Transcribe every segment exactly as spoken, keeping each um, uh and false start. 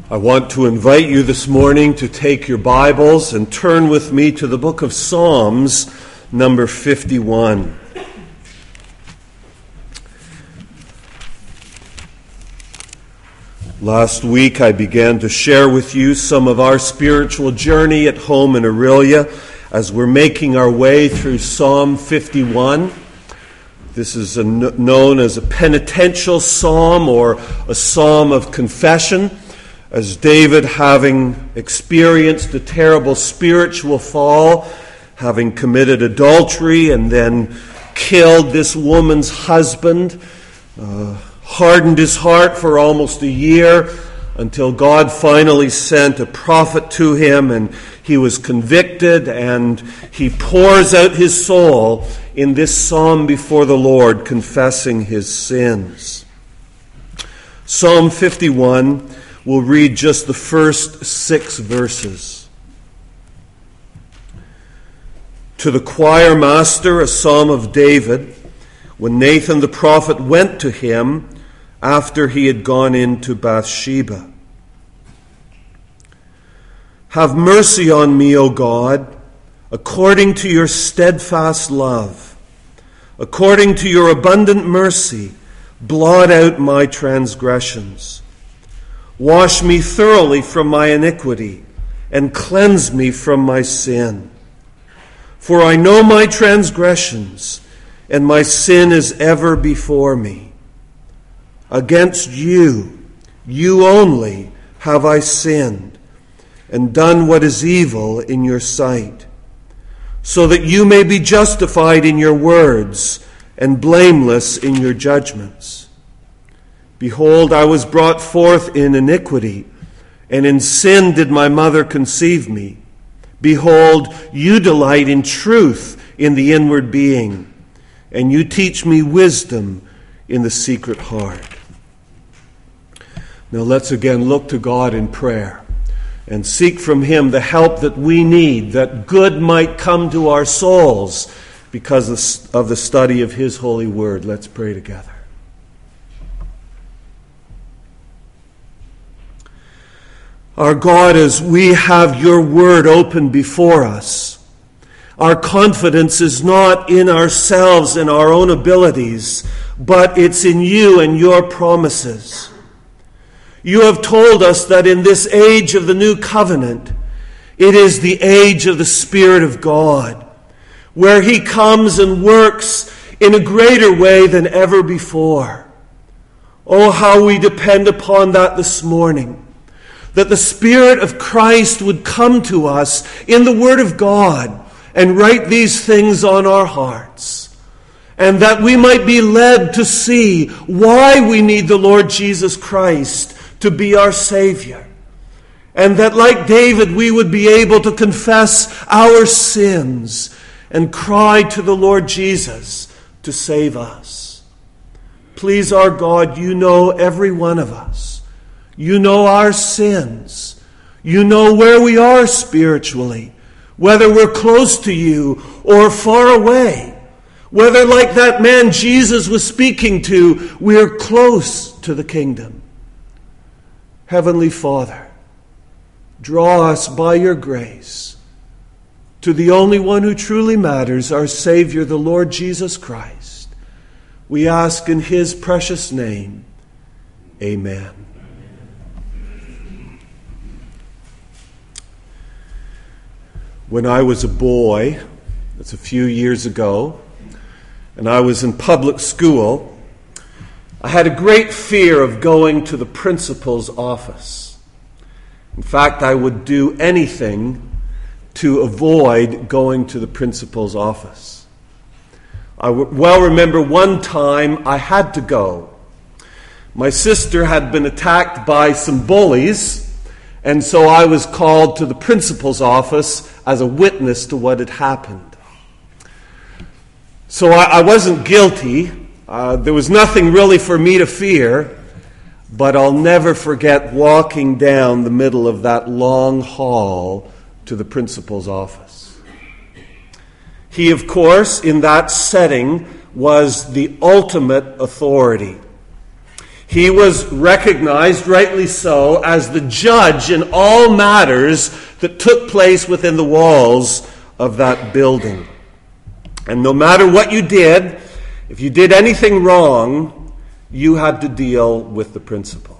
I want to invite you this morning to take your Bibles and turn with me to the book of Psalms, number fifty-one. Last week I began to share with you some of our spiritual journey at home in Aurelia as we're making our way through Psalm fifty-one. This is a, known as a penitential psalm or a psalm of confession, as David, having experienced a terrible spiritual fall, having committed adultery and then killed this woman's husband, uh, hardened his heart for almost a year until God finally sent a prophet to him and he was convicted, and he pours out his soul in this psalm before the Lord, confessing his sins. Psalm fifty-one, we'll read just the first six verses. To the choir master, a psalm of David, when Nathan the prophet went to him after he had gone into Bathsheba. Have mercy on me, O God, according to your steadfast love. According to your abundant mercy, blot out my transgressions. Wash me thoroughly from my iniquity, and cleanse me from my sin. For I know my transgressions, and my sin is ever before me. Against you, you only, have I sinned, and done what is evil in your sight, so that you may be justified in your words, and blameless in your judgments. Behold, I was brought forth in iniquity, and in sin did my mother conceive me. Behold, you delight in truth in the inward being, and you teach me wisdom in the secret heart. Now let's again look to God in prayer and seek from him the help that we need, that good might come to our souls because of the study of his holy word. Let's pray together. Our God, as we have your word open before us, our confidence is not in ourselves and our own abilities, but it's in you and your promises. You have told us that in this age of the new covenant, it is the age of the Spirit of God, where he comes and works in a greater way than ever before. Oh, how we depend upon that this morning. That the Spirit of Christ would come to us in the Word of God and write these things on our hearts. And that we might be led to see why we need the Lord Jesus Christ to be our Savior. And that like David, we would be able to confess our sins and cry to the Lord Jesus to save us. Please, our God, you know every one of us. You know our sins. You know where we are spiritually, whether we're close to you or far away, whether like that man Jesus was speaking to, we're close to the kingdom. Heavenly Father, draw us by your grace to the only one who truly matters, our Savior, the Lord Jesus Christ. We ask in his precious name, amen. When I was a boy, that's a few years ago, and I was in public school, I had a great fear of going to the principal's office. In fact, I would do anything to avoid going to the principal's office. I well remember one time I had to go. My sister had been attacked by some bullies, and so I was called to the principal's office as a witness to what had happened. So I, I wasn't guilty. Uh, there was nothing really for me to fear, but I'll never forget walking down the middle of that long hall to the principal's office. He, of course, in that setting, was the ultimate authority. He was recognized, rightly so, as the judge in all matters that took place within the walls of that building. And no matter what you did, if you did anything wrong, you had to deal with the principal.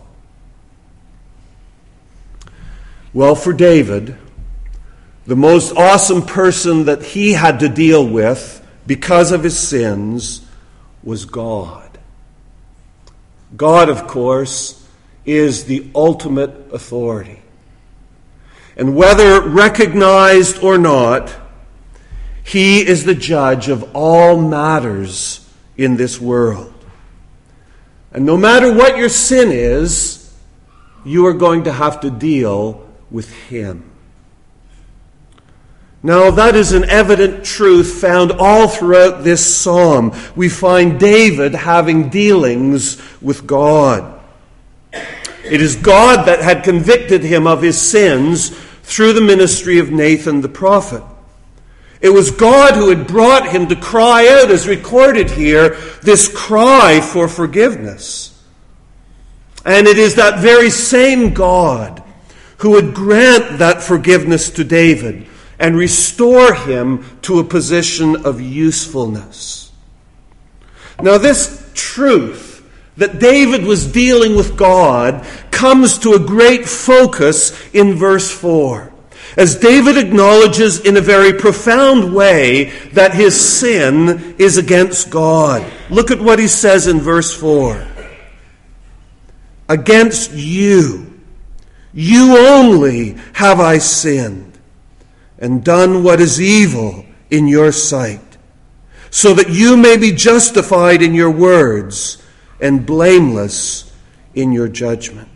Well, for David, the most awesome person that he had to deal with because of his sins was God. God, of course, is the ultimate authority. And whether recognized or not, he is the judge of all matters in this world. And no matter what your sin is, you are going to have to deal with him. Now, that is an evident truth found all throughout this psalm. We find David having dealings with God. It is God that had convicted him of his sins through the ministry of Nathan the prophet. It was God who had brought him to cry out, as recorded here, this cry for forgiveness. And it is that very same God who would grant that forgiveness to David and restore him to a position of usefulness. Now, this truth that David was dealing with God comes to a great focus in verse four, as David acknowledges in a very profound way that his sin is against God. Look at what he says in verse four. Against you, you only have I sinned, and done what is evil in your sight, so that you may be justified in your words and blameless in your judgment.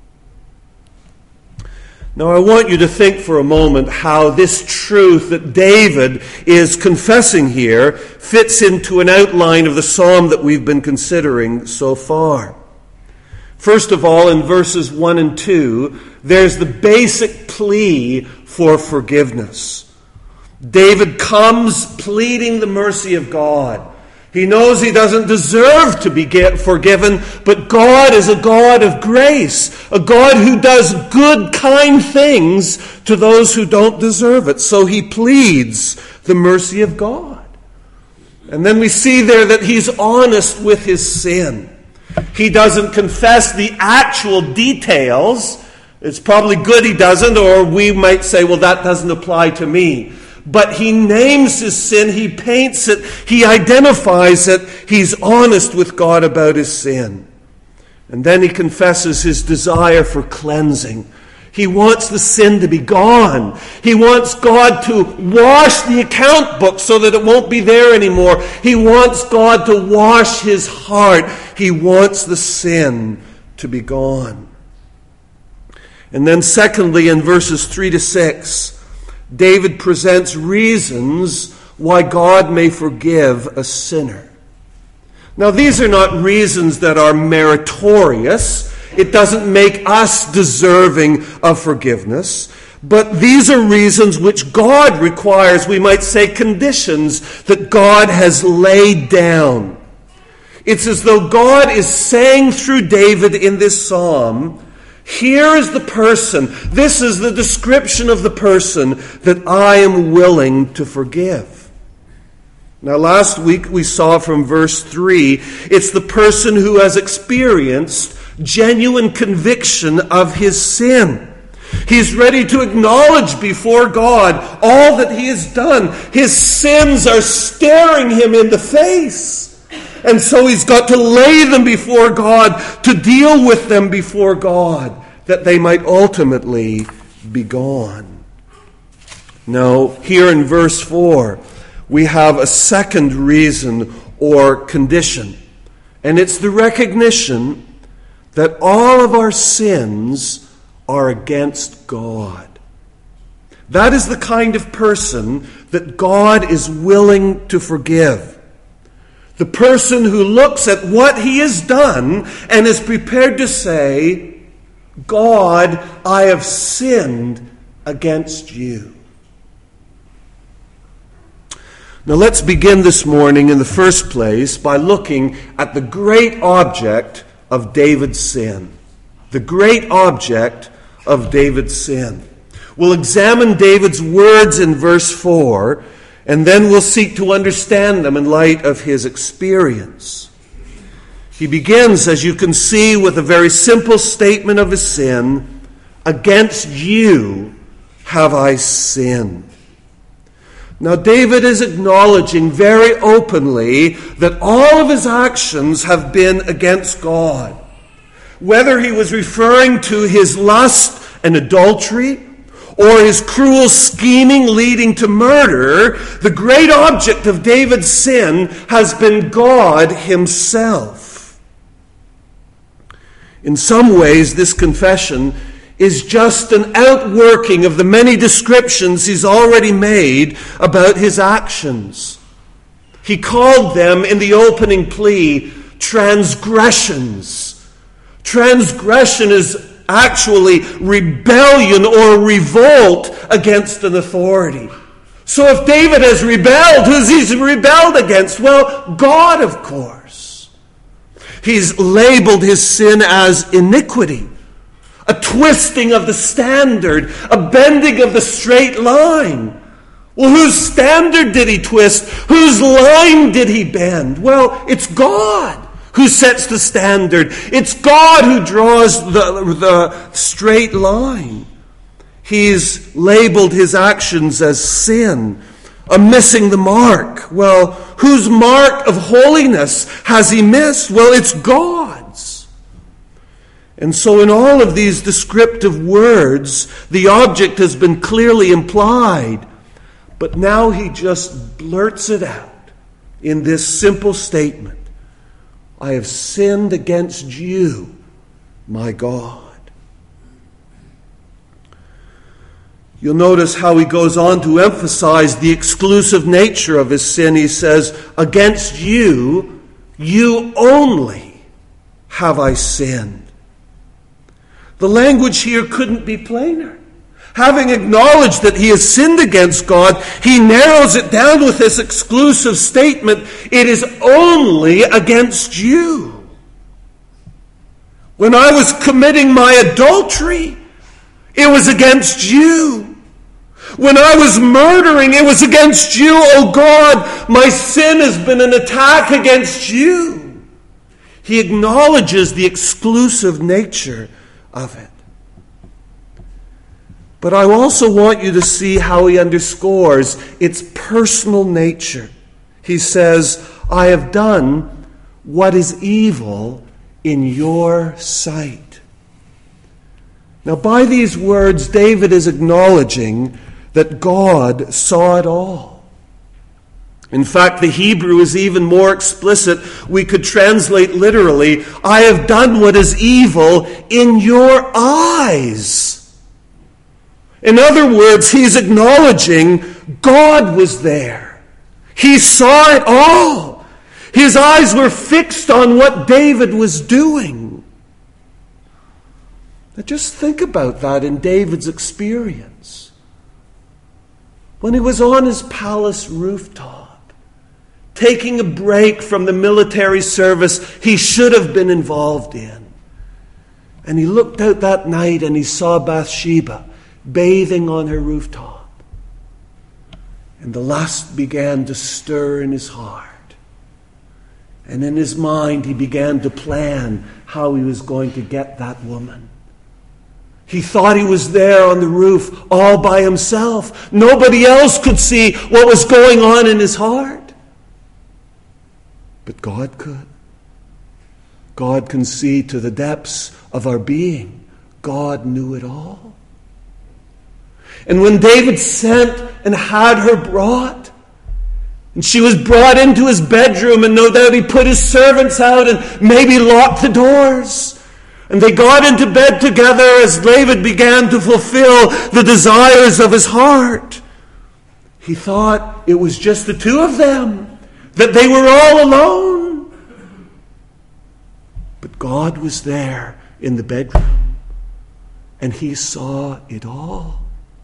Now, I want you to think for a moment how this truth that David is confessing here fits into an outline of the psalm that we've been considering so far. First of all, in verses one and two, there's the basic plea for forgiveness. David comes pleading the mercy of God. He knows he doesn't deserve to be forgiven, but God is a God of grace, a God who does good, kind things to those who don't deserve it. So he pleads the mercy of God. And then we see there that he's honest with his sin. He doesn't confess the actual details. It's probably good he doesn't, or we might say, well, that doesn't apply to me. But he names his sin, he paints it, he identifies it, he's honest with God about his sin. And then he confesses his desire for cleansing. He wants the sin to be gone. He wants God to wash the account book so that it won't be there anymore. He wants God to wash his heart. He wants the sin to be gone. And then secondly, in verses three to six, David presents reasons why God may forgive a sinner. Now, these are not reasons that are meritorious. It doesn't make us deserving of forgiveness. But these are reasons which God requires, we might say conditions, that God has laid down. It's as though God is saying through David in this psalm, here is the person, this is the description of the person that I am willing to forgive. Now, last week we saw from verse three, it's the person who has experienced genuine conviction of his sin. He's ready to acknowledge before God all that he has done. His sins are staring him in the face. And so he's got to lay them before God, to deal with them before God, that they might ultimately be gone. Now, here in verse four, we have a second reason or condition. And it's the recognition that all of our sins are against God. That is the kind of person that God is willing to forgive. The person who looks at what he has done and is prepared to say, God, I have sinned against you. Now let's begin this morning in the first place by looking at the great object of David's sin. The great object of David's sin. We'll examine David's words in verse four, and then we'll seek to understand them in light of his experience. He begins, as you can see, with a very simple statement of his sin. Against you have I sinned. Now, David is acknowledging very openly that all of his actions have been against God. Whether he was referring to his lust and adultery, or his cruel scheming leading to murder, the great object of David's sin has been God himself. In some ways, this confession is just an outworking of the many descriptions he's already made about his actions. He called them, in the opening plea, transgressions. Transgression is actually rebellion or revolt against an authority. So if David has rebelled, who's he rebelled against? Well, God, of course. He's labeled his sin as iniquity, a twisting of the standard, a bending of the straight line. Well, whose standard did he twist? Whose line did he bend? Well, it's God who sets the standard. It's God who draws the, the straight line. He's labeled his actions as sin, a missing the mark. Well, whose mark of holiness has he missed? Well, it's God's. And so in all of these descriptive words, the object has been clearly implied. But now he just blurts it out in this simple statement. I have sinned against you, my God. You'll notice how he goes on to emphasize the exclusive nature of his sin. He says, against you, you only have I sinned. The language here couldn't be plainer. Having acknowledged that he has sinned against God, he narrows it down with this exclusive statement, it is only against you. When I was committing my adultery, it was against you. When I was murdering, it was against you. Oh God, my sin has been an attack against you. He acknowledges the exclusive nature of it. But I also want you to see how he underscores its personal nature. He says, I have done what is evil in your sight. Now, by these words, David is acknowledging that God saw it all. In fact, the Hebrew is even more explicit. We could translate literally, I have done what is evil in your eyes. In other words, he's acknowledging God was there. He saw it all. His eyes were fixed on what David was doing. Now just think about that in David's experience. When he was on his palace rooftop, taking a break from the military service he should have been involved in. And he looked out that night and he saw Bathsheba bathing on her rooftop. And the lust began to stir in his heart. And in his mind he began to plan how he was going to get that woman. He thought he was there on the roof all by himself. Nobody else could see what was going on in his heart. But God could. God can see to the depths of our being. God knew it all. And when David sent and had her brought, and she was brought into his bedroom, and no doubt he put his servants out and maybe locked the doors. And they got into bed together as David began to fulfill the desires of his heart. He thought it was just the two of them, that they were all alone. But God was there in the bedroom, and he saw it all.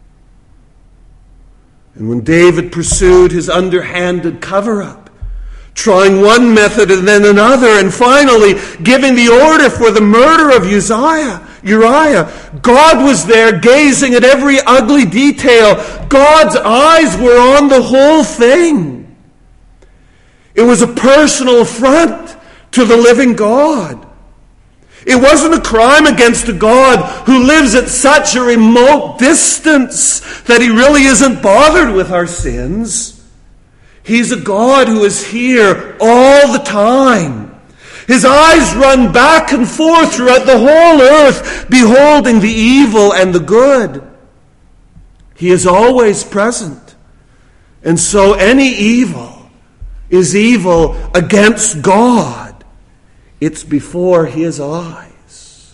And when David pursued his underhanded cover-up, trying one method and then another, and finally giving the order for the murder of Uzziah, Uriah. God was there gazing at every ugly detail. God's eyes were on the whole thing. It was a personal affront to the living God. It wasn't a crime against a God who lives at such a remote distance that he really isn't bothered with our sins. He's a God who is here all the time. His eyes run back and forth throughout the whole earth, beholding the evil and the good. He is always present. And so any evil is evil against God. It's before his eyes.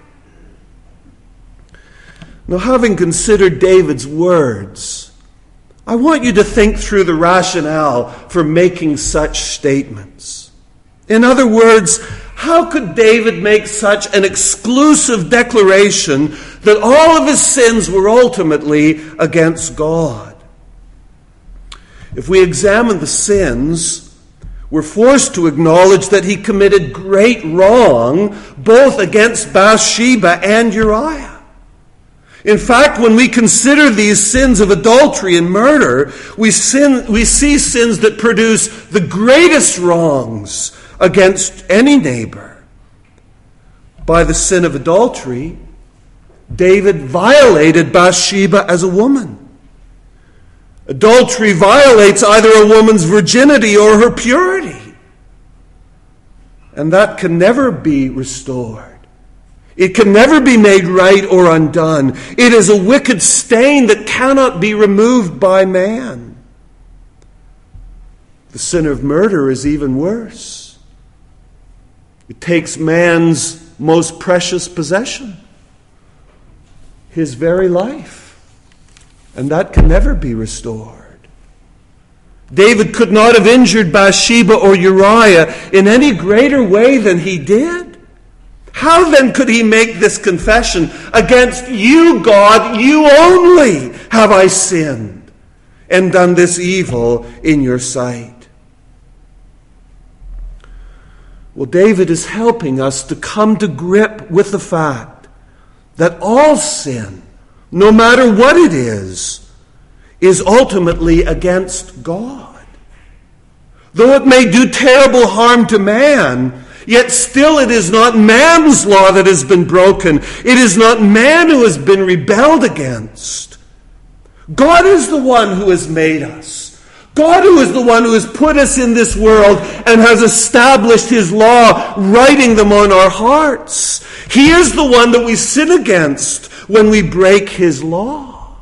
Now, having considered David's words, I want you to think through the rationale for making such statements. In other words, how could David make such an exclusive declaration that all of his sins were ultimately against God? If we examine the sins, we're forced to acknowledge that he committed great wrong both against Bathsheba and Uriah. In fact, when we consider these sins of adultery and murder, we, sin, we see sins that produce the greatest wrongs against any neighbor. By the sin of adultery, David violated Bathsheba as a woman. Adultery violates either a woman's virginity or her purity. And that can never be restored. It can never be made right or undone. It is a wicked stain that cannot be removed by man. The sin of murder is even worse. It takes man's most precious possession, his very life. And that can never be restored. David could not have injured Bathsheba or Uriah in any greater way than he did. How then could he make this confession? Against you, God, you only have I sinned and done this evil in your sight. Well, David is helping us to come to grip with the fact that all sin, no matter what it is, is ultimately against God. Though it may do terrible harm to man, yet still it is not man's law that has been broken. It is not man who has been rebelled against. God is the one who has made us. God who is the one who has put us in this world and has established his law, writing them on our hearts. He is the one that we sin against when we break his law.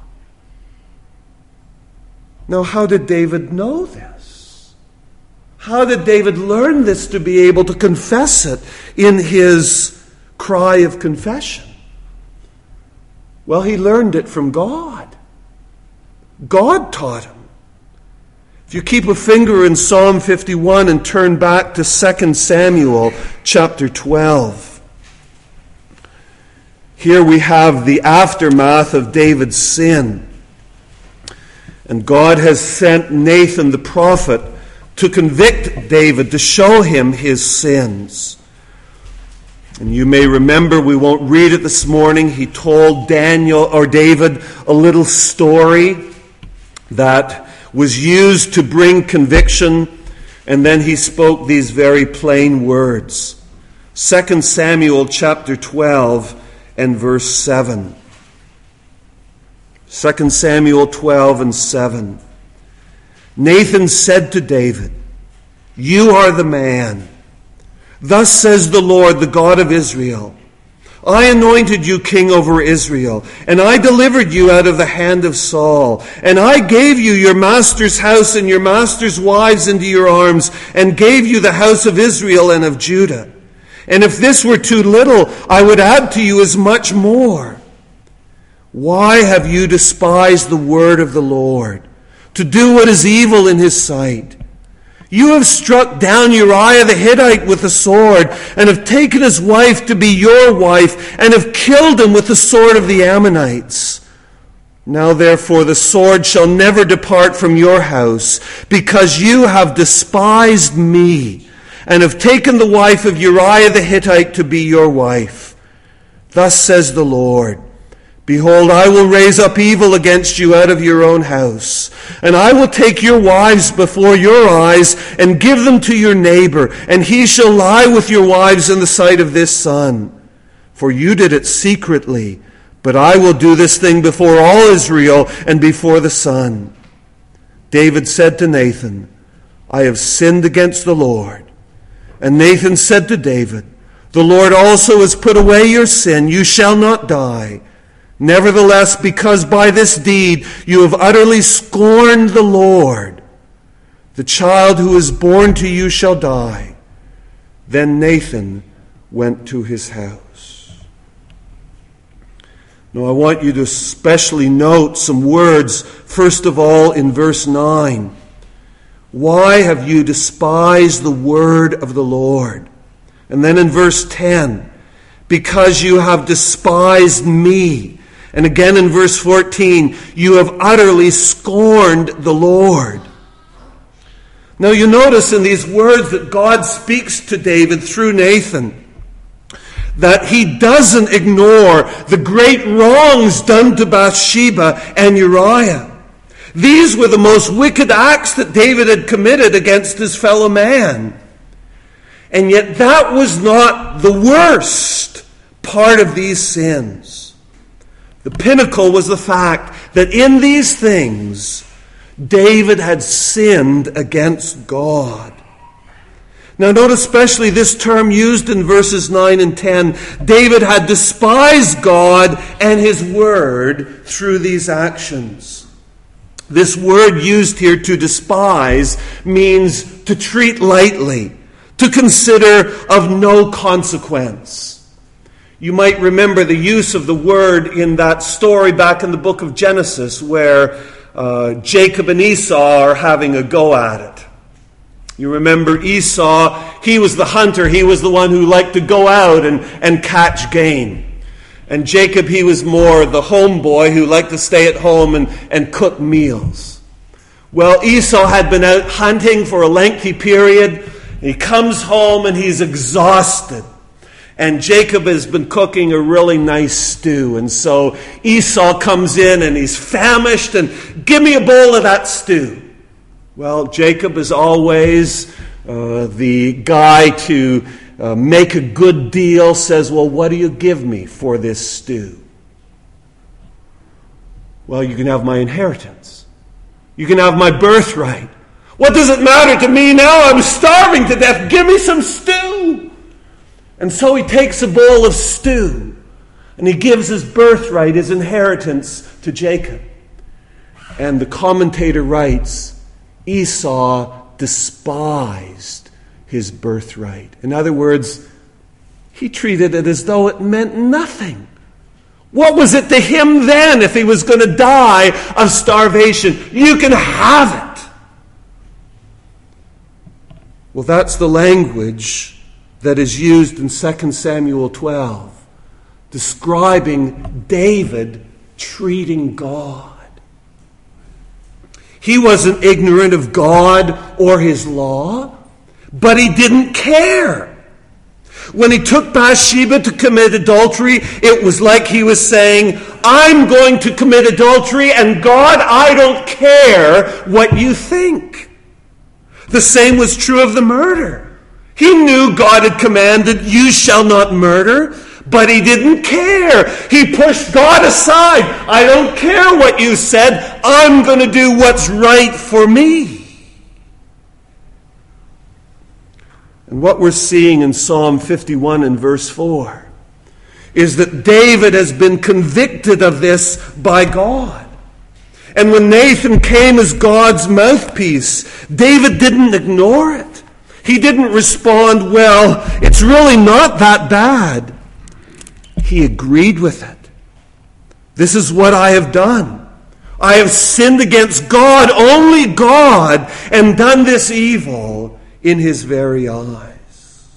Now, how did David know this? How did David learn this to be able to confess it in his cry of confession? Well, he learned it from God. God taught him. If you keep a finger in Psalm fifty-one and turn back to Second Samuel chapter twelve. Here we have the aftermath of David's sin. And God has sent Nathan the prophet to convict David, to show him his sins. And you may remember, we won't read it this morning, he told Daniel or David a little story that was used to bring conviction, and then he spoke these very plain words. Second Samuel chapter twelve and verse seven. Second Samuel twelve and seven. Nathan said to David, "You are the man. Thus says the Lord, the God of Israel, I anointed you king over Israel, and I delivered you out of the hand of Saul, and I gave you your master's house and your master's wives into your arms, and gave you the house of Israel and of Judah. And if this were too little, I would add to you as much more. Why have you despised the word of the Lord, to do what is evil in his sight? You have struck down Uriah the Hittite with the sword, and have taken his wife to be your wife, and have killed him with the sword of the Ammonites. Now therefore the sword shall never depart from your house, because you have despised me, and have taken the wife of Uriah the Hittite to be your wife. Thus says the Lord, behold, I will raise up evil against you out of your own house, and I will take your wives before your eyes, and give them to your neighbor, and he shall lie with your wives in the sight of this sun. For you did it secretly, but I will do this thing before all Israel and before the sun. David said to Nathan, I have sinned against the Lord. And Nathan said to David, the Lord also has put away your sin. You shall not die. Nevertheless, because by this deed you have utterly scorned the Lord, the child who is born to you shall die. Then Nathan went to his house. Now I want you to especially note some words, first of all in verse nine. Why have you despised the word of the Lord? And then in verse ten, because you have despised me. And again in verse fourteen, you have utterly scorned the Lord. Now you notice in these words that God speaks to David through Nathan, that he doesn't ignore the great wrongs done to Bathsheba and Uriah. These were the most wicked acts that David had committed against his fellow man. And yet that was not the worst part of these sins. The pinnacle was the fact that in these things, David had sinned against God. Now note especially this term used in verses nine and ten. David had despised God and his word through these actions. This word used here, to despise, means to treat lightly, to consider of no consequence. You might remember the use of the word in that story back in the book of Genesis where uh, Jacob and Esau are having a go at it. You remember Esau, he was the hunter. He was the one who liked to go out and, and catch game. And Jacob, he was more the homeboy who liked to stay at home and, and cook meals. Well, Esau had been out hunting for a lengthy period. He comes home and he's exhausted. And Jacob has been cooking a really nice stew. And so Esau comes in and he's famished and, give me a bowl of that stew. Well, Jacob is always uh, the guy to uh, make a good deal, says, well, what do you give me for this stew? Well, you can have my inheritance. You can have my birthright. What does it matter to me now? I'm starving to death. Give me some stew. And so he takes a bowl of stew and he gives his birthright, his inheritance, to Jacob. And the commentator writes, Esau despised his birthright. In other words, he treated it as though it meant nothing. What was it to him then if he was going to die of starvation? You can have it. Well, that's the language that is used in Second Samuel twelve, describing David treating God. He wasn't ignorant of God or his law, but he didn't care. When he took Bathsheba to commit adultery, it was like he was saying, I'm going to commit adultery, and God, I don't care what you think. The same was true of the murder. He knew God had commanded, you shall not murder, but he didn't care. He pushed God aside. I don't care what you said. I'm going to do what's right for me. And what we're seeing in Psalm fifty-one and verse four is that David has been convicted of this by God. And when Nathan came as God's mouthpiece, David didn't ignore it. He didn't respond, well, it's really not that bad. He agreed with it. This is what I have done. I have sinned against God, only God, and done this evil in his very eyes.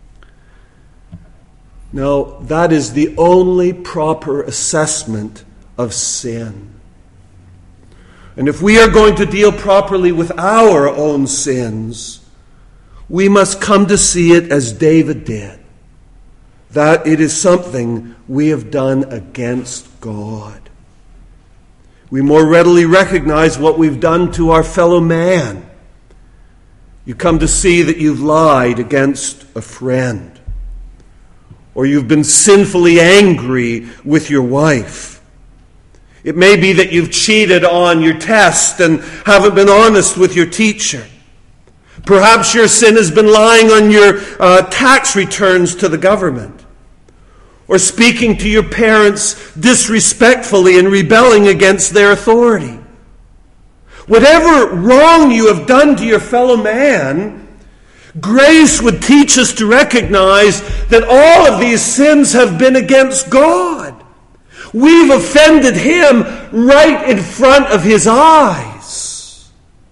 Now, that is the only proper assessment of sin. And if we are going to deal properly with our own sins, we must come to see it as David did, that it is something we have done against God. We more readily recognize what we've done to our fellow man. You come to see that you've lied against a friend, or you've been sinfully angry with your wife. It may be that you've cheated on your test and haven't been honest with your teacher. Perhaps your sin has been lying on your uh, tax returns to the government, or speaking to your parents disrespectfully and rebelling against their authority. Whatever wrong you have done to your fellow man, grace would teach us to recognize that all of these sins have been against God. We've offended him right in front of his eyes.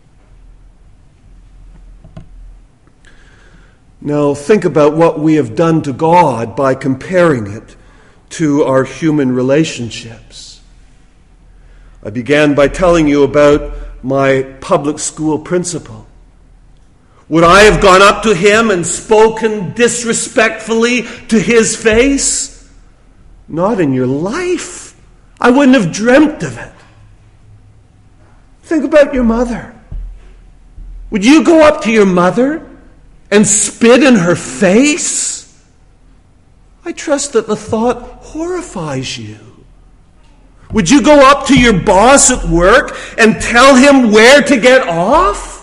Now think about what we have done to God by comparing it to our human relationships. I began by telling you about my public school principal. Would I have gone up to him and spoken disrespectfully to his face? Not in your life. I wouldn't have dreamt of it. Think about your mother. Would you go up to your mother and spit in her face? I trust that the thought horrifies you. Would you go up to your boss at work and tell him where to get off?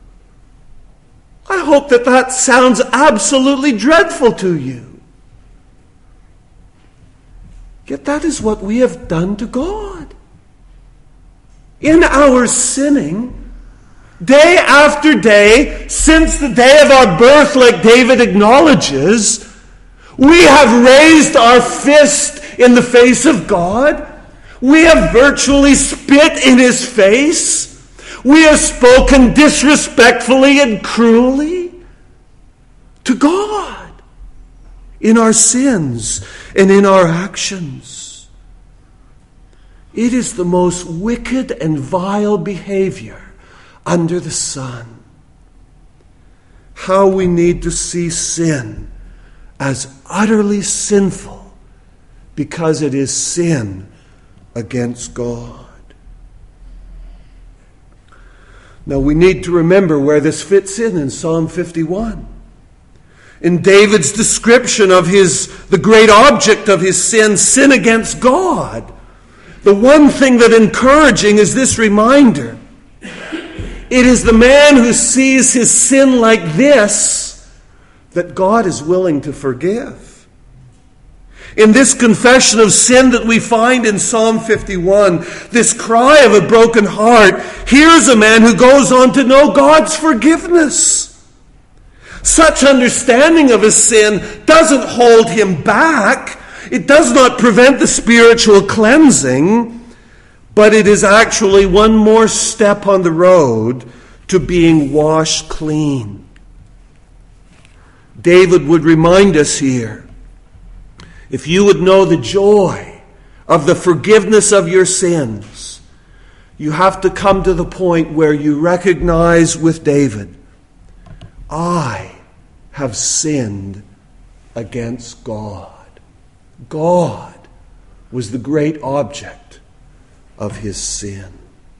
I hope that that sounds absolutely dreadful to you. Yet that is what we have done to God. In our sinning, day after day, since the day of our birth, like David acknowledges, we have raised our fist in the face of God. We have virtually spit in his face. We have spoken disrespectfully and cruelly to God in our sins and in our actions. It is the most wicked and vile behavior under the sun. How we need to see sin as utterly sinful because it is sin against God. Now we need to remember where this fits in in Psalm fifty-one. In David's description of his the great object of his sin, sin against God, the one thing that encouraging is this reminder. It is the man who sees his sin like this that God is willing to forgive. In this confession of sin that we find in Psalm fifty-one, this cry of a broken heart, here's a man who goes on to know God's forgiveness. Such understanding of his sin doesn't hold him back. It does not prevent the spiritual cleansing, but it is actually one more step on the road to being washed clean. David would remind us here, if you would know the joy of the forgiveness of your sins, you have to come to the point where you recognize with David, I have sinned against God. God was the great object of his sin.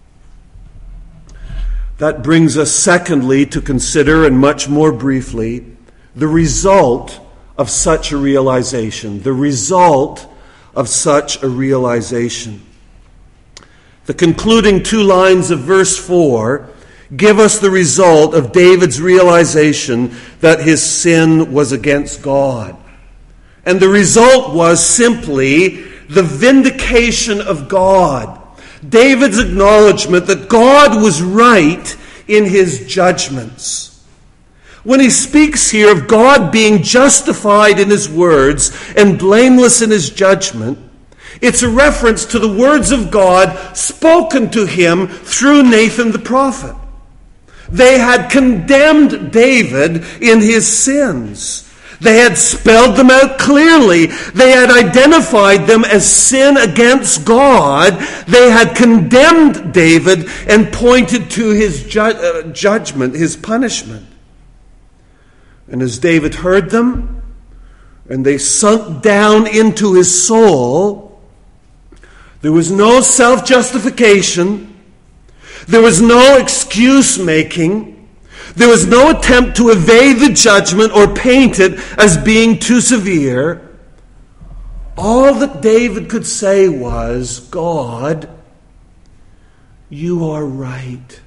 That brings us secondly to consider, and much more briefly, the result of such a realization. The result of such a realization. The concluding two lines of verse four give us the result of David's realization that his sin was against God. And the result was simply the vindication of God. David's acknowledgement that God was right in his judgments. When he speaks here of God being justified in his words and blameless in his judgment, it's a reference to the words of God spoken to him through Nathan the prophet. They had condemned David in his sins. They had spelled them out clearly. They had identified them as sin against God. They had condemned David and pointed to his ju- uh, judgment, his punishment. And as David heard them, and they sunk down into his soul, there was no self-justification. There was no excuse-making. There was no attempt to evade the judgment or paint it as being too severe. All that David could say was, God, you are right.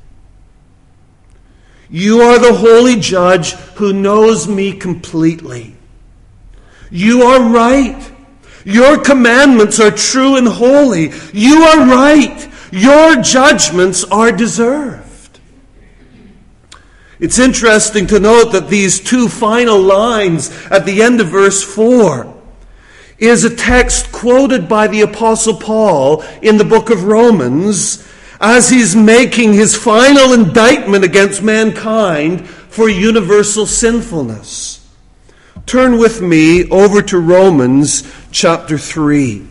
You are the holy judge who knows me completely. You are right. Your commandments are true and holy. You are right. Your judgments are deserved. It's interesting to note that these two final lines at the end of verse four is a text quoted by the Apostle Paul in the book of Romans as he's making his final indictment against mankind for universal sinfulness. Turn with me over to Romans chapter three.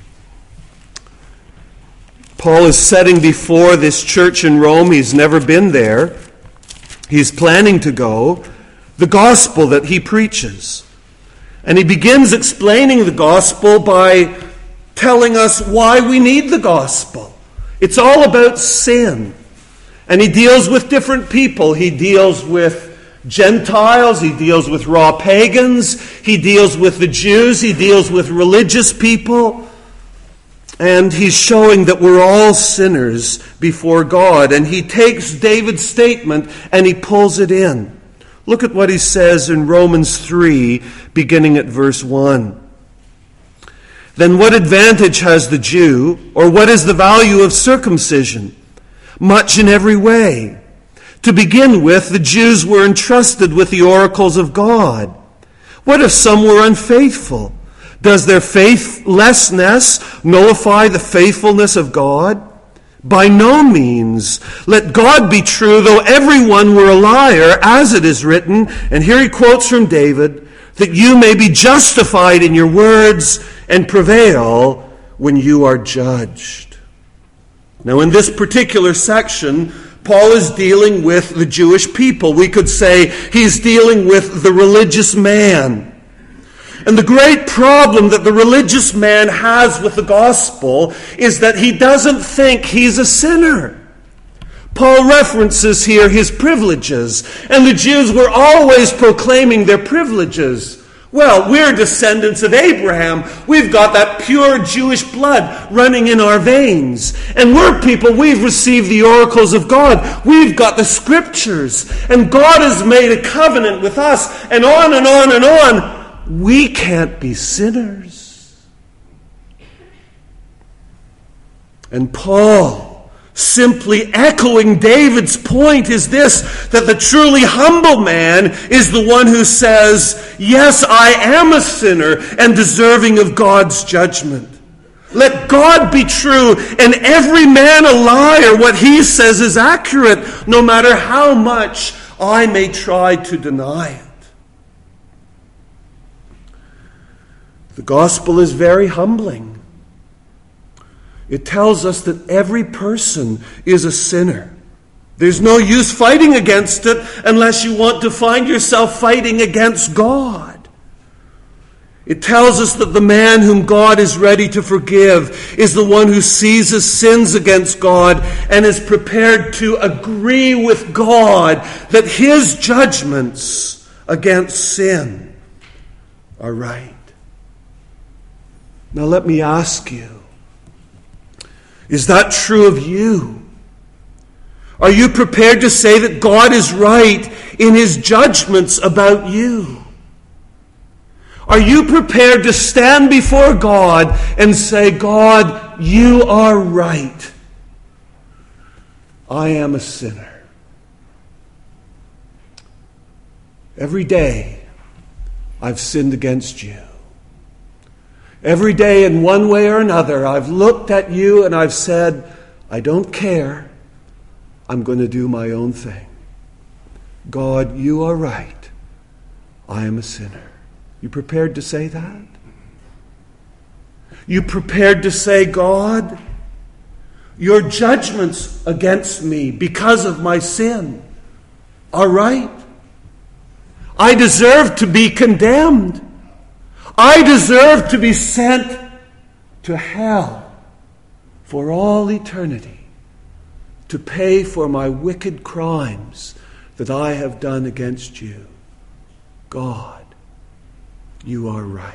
Paul is setting before this church in Rome, he's never been there, he's planning to go, the gospel that he preaches. And he begins explaining the gospel by telling us why we need the gospel. It's all about sin. And he deals with different people. He deals with Gentiles, he deals with raw pagans, he deals with the Jews, he deals with religious people. And he's showing that we're all sinners before God. And he takes David's statement and he pulls it in. Look at what he says in Romans three, beginning at verse one. Then what advantage has the Jew, or what is the value of circumcision? Much in every way. To begin with, the Jews were entrusted with the oracles of God. What if some were unfaithful? Does their faithlessness nullify the faithfulness of God? By no means. Let God be true, though everyone were a liar, as it is written, and here he quotes from David, that you may be justified in your words and prevail when you are judged. Now, in this particular section, Paul is dealing with the Jewish people. We could say he's dealing with the religious man. And the great problem that the religious man has with the gospel is that he doesn't think he's a sinner. Paul references here his privileges, and the Jews were always proclaiming their privileges. Well, we're descendants of Abraham. We've got that pure Jewish blood running in our veins. And we're people, we've received the oracles of God. We've got the scriptures. And God has made a covenant with us. And on and on and on. We can't be sinners. And Paul, simply echoing David's point, is this, that the truly humble man is the one who says, yes, I am a sinner and deserving of God's judgment. Let God be true and every man a liar. What he says is accurate, no matter how much I may try to deny it. The gospel is very humbling. It tells us that every person is a sinner. There's no use fighting against it unless you want to find yourself fighting against God. It tells us that the man whom God is ready to forgive is the one who sees his sins against God and is prepared to agree with God that his judgments against sin are right. Now let me ask you, is that true of you? Are you prepared to say that God is right in his judgments about you? Are you prepared to stand before God and say, God, you are right. I am a sinner. Every day I've sinned against you. Every day in one way or another, I've looked at you and I've said, I don't care. I'm going to do my own thing. God, you are right. I am a sinner. You prepared to say that? You prepared to say, God, your judgments against me because of my sin are right. I deserve to be condemned. I deserve to be sent to hell for all eternity to pay for my wicked crimes that I have done against you. God, you are right.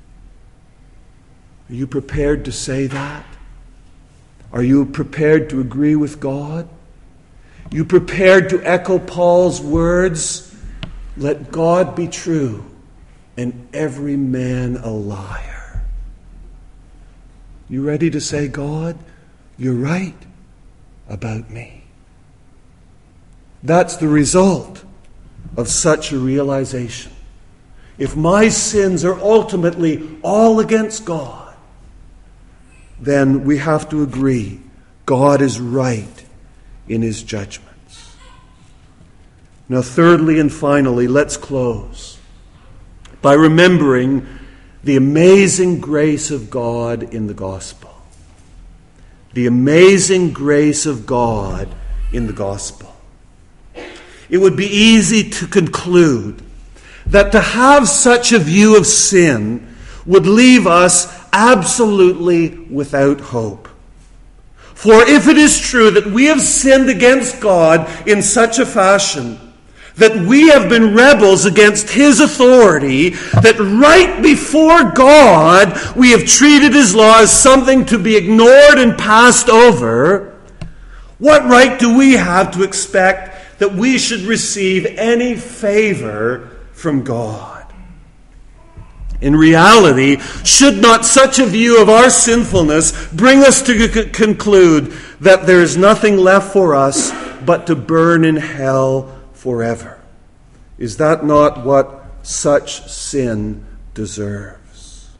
Are you prepared to say that? Are you prepared to agree with God? You prepared to echo Paul's words, let God be true and every man a liar. You ready to say, God, you're right about me? That's the result of such a realization. If my sins are ultimately all against God, then we have to agree God is right in his judgments. Now, thirdly and finally, let's close by remembering the amazing grace of God in the gospel. The amazing grace of God in the gospel. It would be easy to conclude that to have such a view of sin would leave us absolutely without hope. For if it is true that we have sinned against God in such a fashion that we have been rebels against his authority, that right before God we have treated his law as something to be ignored and passed over, what right do we have to expect that we should receive any favor from God? In reality, should not such a view of our sinfulness bring us to c- conclude that there is nothing left for us but to burn in hell forever? Is that not what such sin deserves?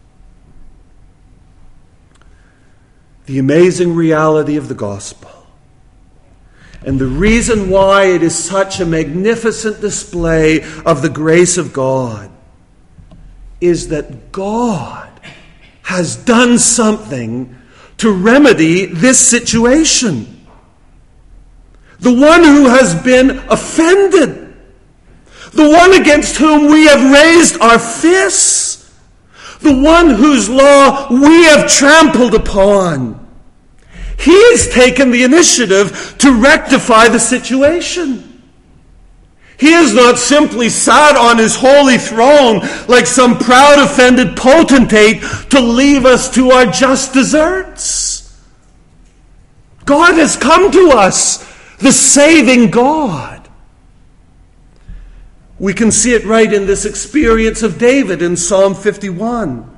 The amazing reality of the gospel, and the reason why it is such a magnificent display of the grace of God, is that God has done something to remedy this situation. The one who has been offended, the one against whom we have raised our fists, the one whose law we have trampled upon, he has taken the initiative to rectify the situation. He has not simply sat on his holy throne like some proud, offended potentate to leave us to our just deserts. God has come to us, the saving God. We can see it right in this experience of David in Psalm fifty-one.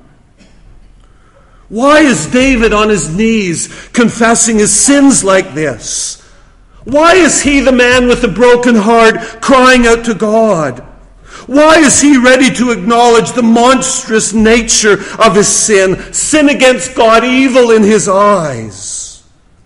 Why is David on his knees confessing his sins like this? Why is he, the man with the broken heart, crying out to God? Why is he ready to acknowledge the monstrous nature of his sin, sin against God, evil in his eyes?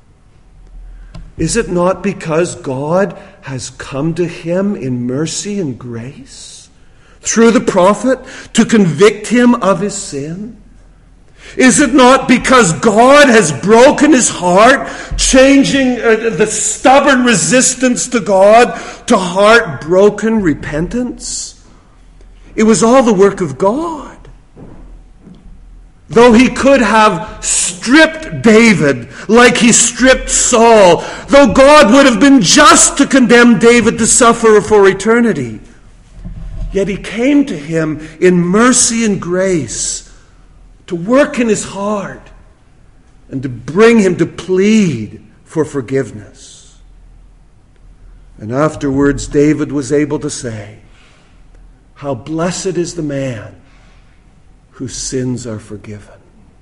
Is it not because God has come to him in mercy and grace through the prophet to convict him of his sin? Is it not because God has broken his heart, changing uh, the stubborn resistance to God to heart-broken repentance? It was all the work of God. Though he could have stripped David like he stripped Saul, though God would have been just to condemn David to suffer for eternity, yet he came to him in mercy and grace to work in his heart and to bring him to plead for forgiveness. And afterwards, David was able to say, "How blessed is the man whose sins are forgiven."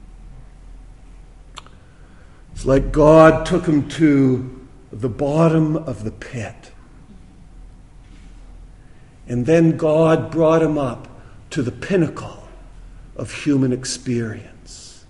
It's like God took him to the bottom of the pit. And then God brought him up to the pinnacle of human experience.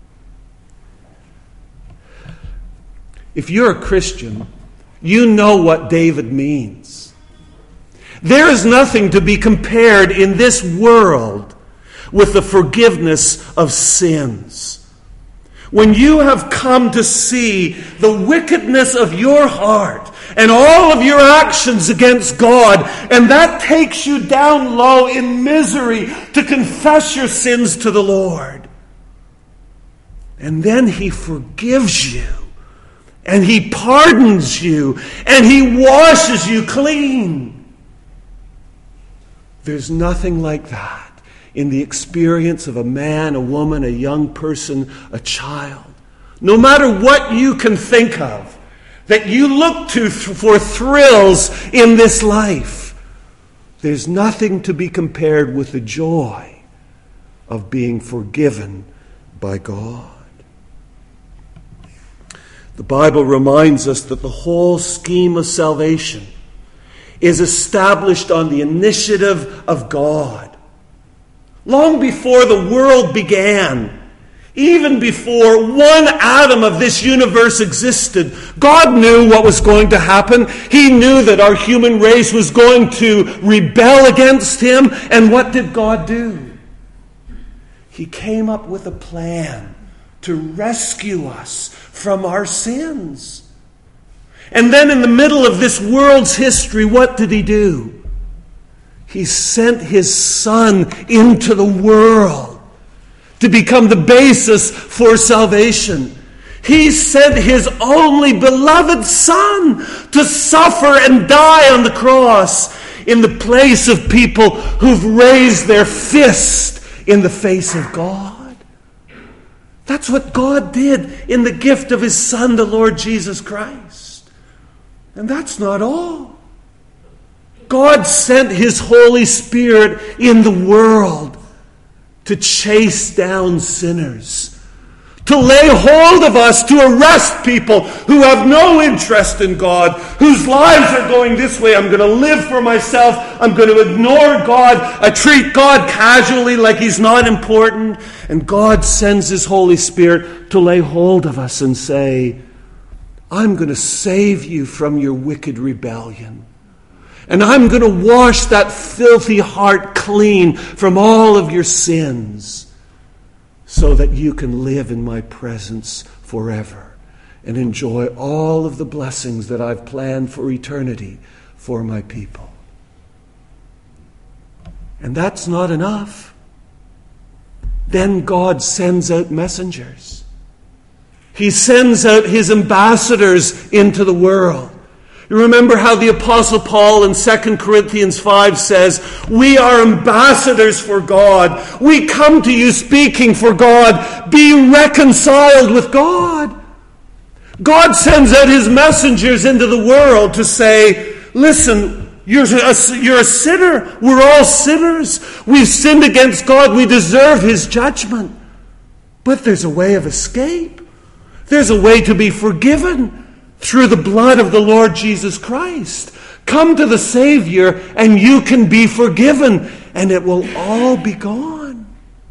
If you're a Christian, you know what David means. There is nothing to be compared in this world with the forgiveness of sins. When you have come to see the wickedness of your heart and all of your actions against God, and that takes you down low in misery to confess your sins to the Lord. And then He forgives you, and He pardons you, and He washes you clean. There's nothing like that in the experience of a man, a woman, a young person, a child. No matter what you can think of that you look to th- for thrills in this life, there's nothing to be compared with the joy of being forgiven by God. The Bible reminds us that the whole scheme of salvation is established on the initiative of God. Long before the world began, even before one atom of this universe existed, God knew what was going to happen. He knew that our human race was going to rebel against Him. And what did God do? He came up with a plan to rescue us from our sins. And then in the middle of this world's history, what did He do? He sent His Son into the world to become the basis for salvation. He sent His only beloved Son to suffer and die on the cross in the place of people who've raised their fist in the face of God. That's what God did in the gift of His Son, the Lord Jesus Christ. And that's not all. God sent His Holy Spirit in the world to chase down sinners, to lay hold of us, to arrest people who have no interest in God, whose lives are going this way. I'm going to live for myself. I'm going to ignore God. I treat God casually like He's not important. And God sends His Holy Spirit to lay hold of us and say, I'm going to save you from your wicked rebellion. And I'm going to wash that filthy heart clean from all of your sins so that you can live in my presence forever and enjoy all of the blessings that I've planned for eternity for my people. And that's not enough. Then God sends out messengers. He sends out His ambassadors into the world. You remember how the Apostle Paul in Second Corinthians five says, we are ambassadors for God. We come to you speaking for God. Be reconciled with God. God sends out His messengers into the world to say, listen, you're a, you're a sinner. We're all sinners. We've sinned against God. We deserve His judgment. But there's a way of escape. There's a way to be forgiven through the blood of the Lord Jesus Christ. Come to the Savior and you can be forgiven, and it will all be gone.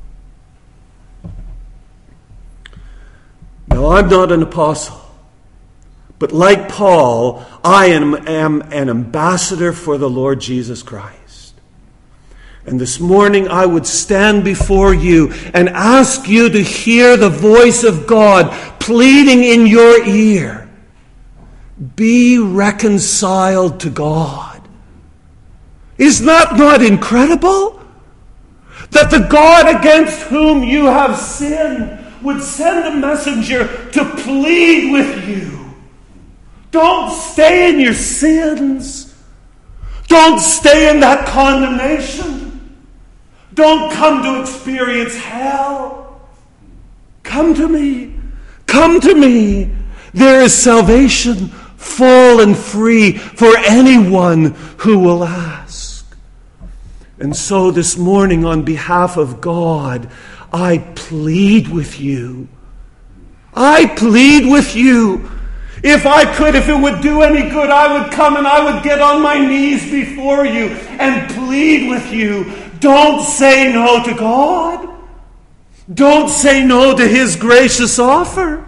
Now, I'm not an apostle, but like Paul, I am, am an ambassador for the Lord Jesus Christ. And this morning I would stand before you and ask you to hear the voice of God pleading in your ear. Be reconciled to God. Is that not incredible? That the God against whom you have sinned would send a messenger to plead with you. Don't stay in your sins. Don't stay in that condemnation. Don't come to experience hell. Come to me. Come to me. There is salvation, full and free, for anyone who will ask. And so this morning, on behalf of God, I plead with you. I plead with you. If I could, if it would do any good, I would come and I would get on my knees before you and plead with you. Don't say no to God. Don't say no to His gracious offer.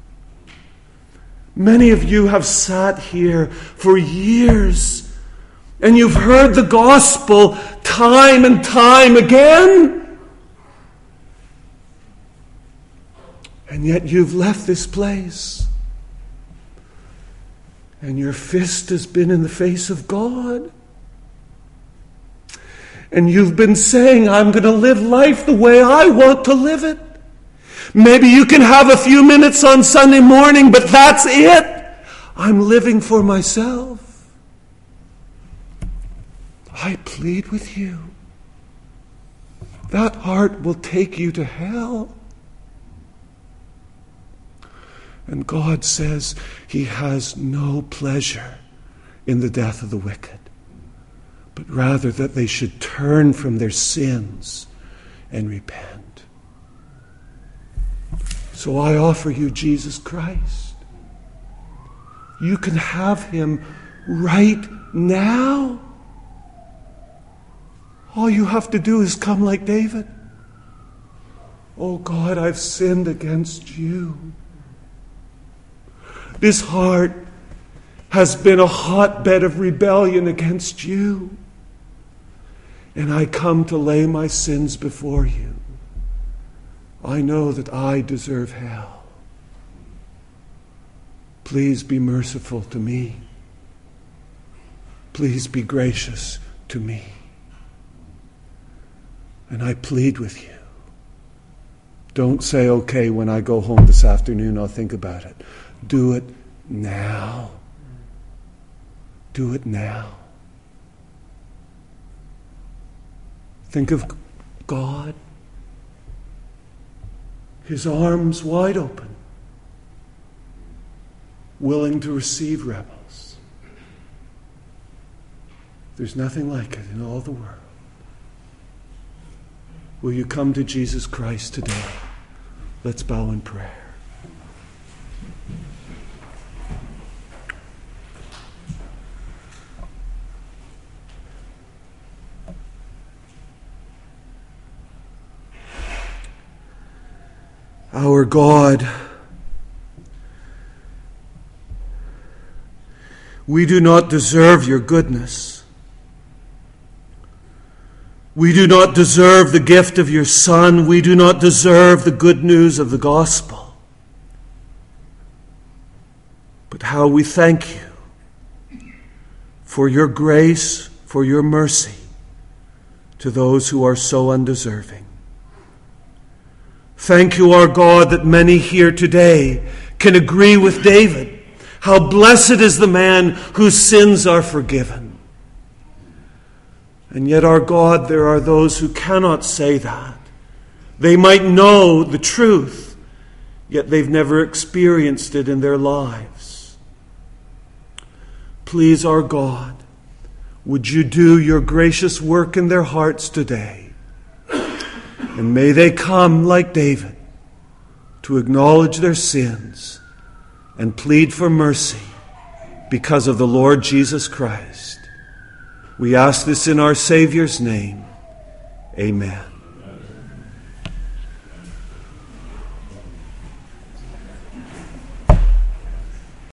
Many of you have sat here for years and you've heard the gospel time and time again. And yet you've left this place. And your fist has been in the face of God. And you've been saying, I'm going to live life the way I want to live it. Maybe you can have a few minutes on Sunday morning, but that's it. I'm living for myself. I plead with you. That heart will take you to hell. And God says He has no pleasure in the death of the wicked, but rather that they should turn from their sins and repent. So I offer you Jesus Christ. You can have Him right now. All you have to do is come like David. Oh God, I've sinned against you. This heart has been a hotbed of rebellion against you. And I come to lay my sins before you. I know that I deserve hell. Please be merciful to me. Please be gracious to me. And I plead with you. Don't say, okay, when I go home this afternoon, I'll think about it. Do it now. Do it now. Think of God. His arms wide open, willing to receive rebels. There's nothing like it in all the world. Will you come to Jesus Christ today? Let's bow in prayer. Our God, we do not deserve your goodness. We do not deserve the gift of your Son. We do not deserve the good news of the gospel. But how we thank you for your grace, for your mercy to those who are so undeserving. Thank you, our God, that many here today can agree with David. How blessed is the man whose sins are forgiven. And yet, our God, there are those who cannot say that. They might know the truth, yet they've never experienced it in their lives. Please, our God, would you do your gracious work in their hearts today? And may they come like David to acknowledge their sins and plead for mercy because of the Lord Jesus Christ. We ask this in our Savior's name. Amen.